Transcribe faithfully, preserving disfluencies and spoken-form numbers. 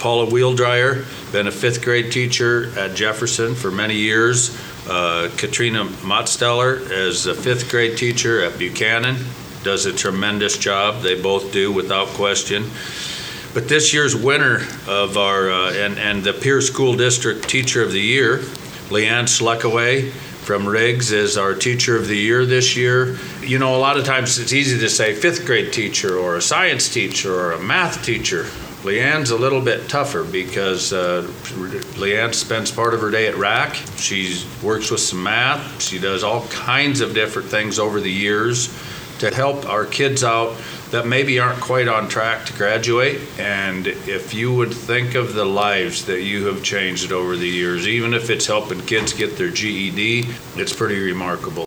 Paula Wheeldryer, been a fifth grade teacher at Jefferson for many years. Uh, Katrina Mottsteller is a fifth grade teacher at Buchanan, does a tremendous job. They both do, without question. But this year's winner of our, uh, and, and the Pierce School District Teacher of the Year, Leanne Sluckaway from Riggs, is our Teacher of the Year this year. You know, a lot of times it's easy to say fifth grade teacher or a science teacher or a math teacher. Leanne's a little bit tougher because uh, Leanne spends part of her day at R A C. She works with some math. She does all kinds of different things over the years to help our kids out that maybe aren't quite on track to graduate. And if you would think of the lives that you have changed over the years, even if it's helping kids get their G E D, it's pretty remarkable.